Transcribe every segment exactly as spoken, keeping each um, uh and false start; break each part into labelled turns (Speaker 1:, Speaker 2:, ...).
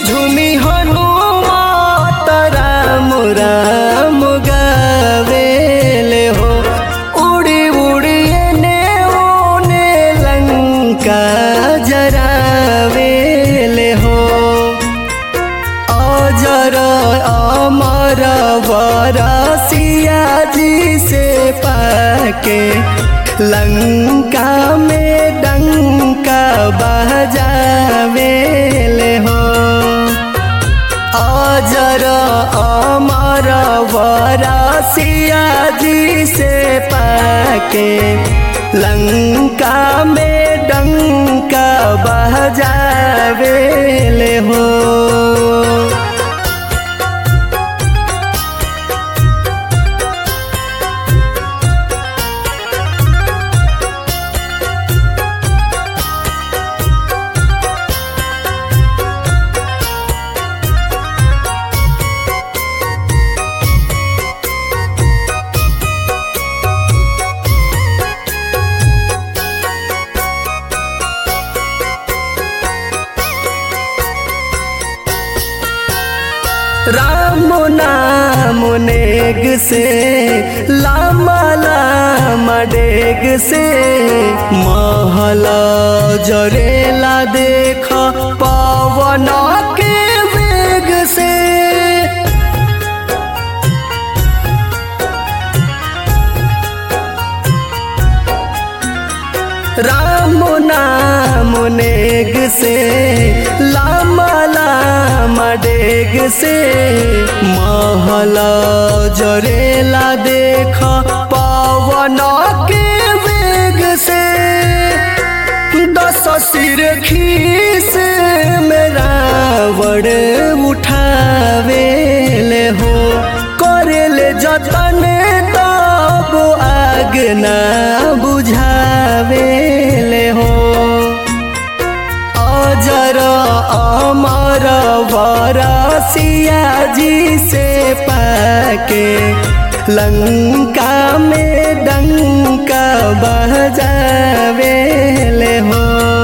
Speaker 1: झूमी हनुमत राम राम गावेले हो। उड़ी उड़ी एने ओने लंका जरावेले हो। अजर अमर वर सिया जी से पाके लंका में डंका बजावेले हो। अजर अमर वर सिया जी से पाके लंका में डंका बजावेले हो। राम नाम नेग से लामा लामा डेग से महला जरेला देख पवन के वेग से। राम नाम नेग से लामा लामा डेग से महला जरेला देख पवन के वेग से। दस सिर खीस में रावण उठावेले हो। करेले जतन तब आग ना बुझावेले हो। अजर अमर वर सिया जी से पाके लंका में डंका बजावेले हो।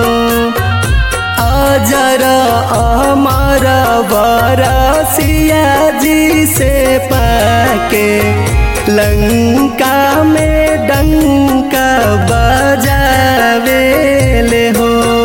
Speaker 1: अजर अमर वर सिया जी से पाके लंका में डंका बजावेले हो।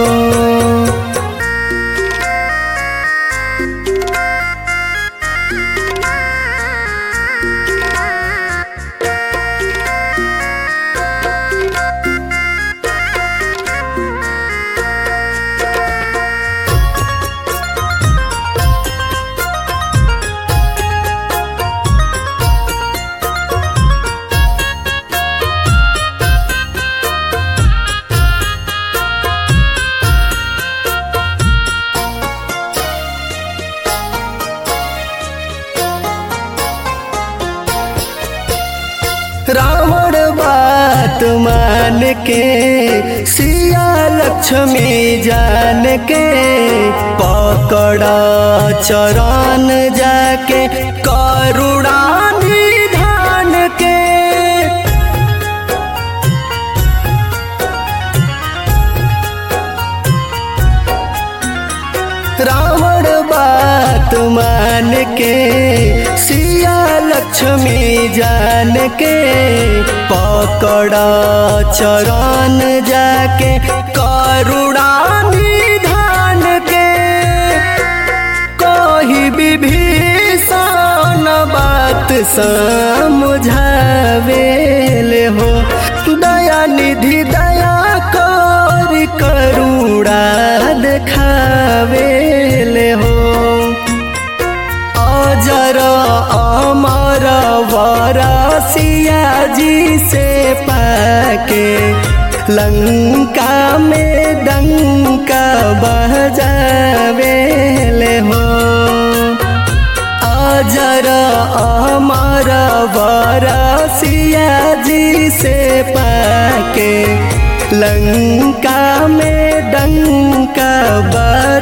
Speaker 1: रावण बात मान के सिया लक्ष्मी जान के पकड़ा चरण जाके करुणा निधान के। रावण बात मान के सिया लक्ष्मी जान के पकड़ा चरण जाके करुणा निधान के। कही विभीषण बात समझावेले हो। दया निधि दया कर करुणा देखावेले हो। अजर अमर वर सिया जी से पाके लंका में डंका बजावेले हो। अजर अमर वर सिया जी से पाके लंका में डंका बजावेले